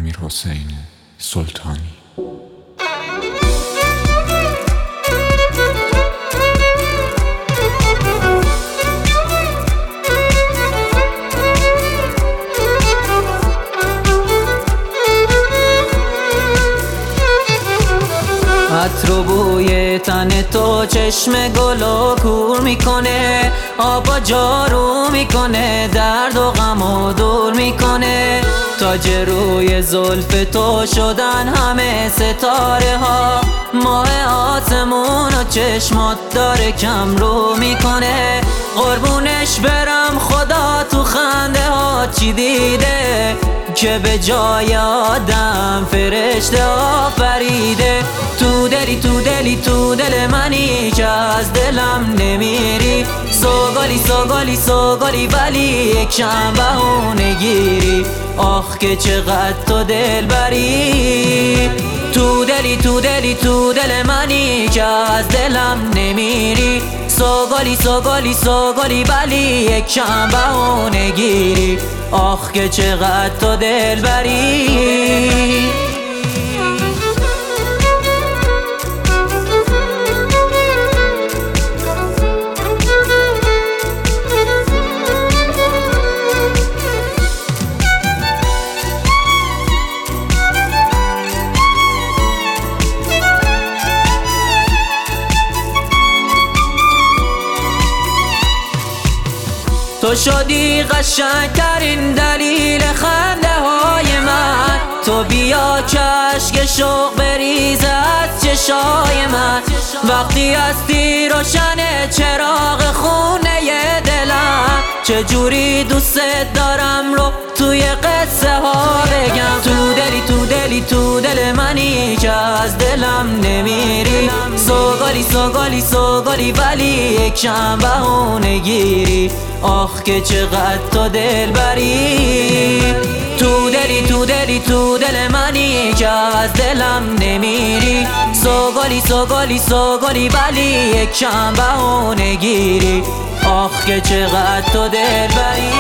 امیرحسین سلطانی. عطر و بوی تن تو چشم گلو کور میکنه، آبا جارو میکنه، درد و غم و دور میکنه. تاج روی زلف تو شدن همه ستاره ها، ماه آسمون و چشمات داره کم رو میکنه. قربونش برم خدا تو خنده ها چی دیده که به جای آدم فرشته آفریده. تو دلی تو دلی تو دل منی که از دلم نمیری، سوگلی سوگلی سوگلی ولی یک کم بهونه گیری. آخ که چقدر تو دل بری، تو دلی تو دلی تو دل منی که از دلم نمیری، سوگلی سوگلی سوگلی ولی یک کم بهونه گیری. آخ که چقدر تو دل بری. تو شدی قشنگترین دلیل خنده های من، تو بیا که اشک شوق بریزه از چشای من. وقتی هستی روشن چراغ خونه دلم، چجوری دوست دارم رو توی قصه ها بگم. تو دلی تو دلی تو دل منی که از دلم نمیری، سوگلی سوگلی سوگلی ولی یک کم بهونه گیری. آخ که چقدر تو دل بری، تو دلی تو دلی تو دل منی که از دلم نمیری، سوگلی سوگلی سوگلی ولی یک کم بهونه گیری. آخ که چقدر تو دل بری.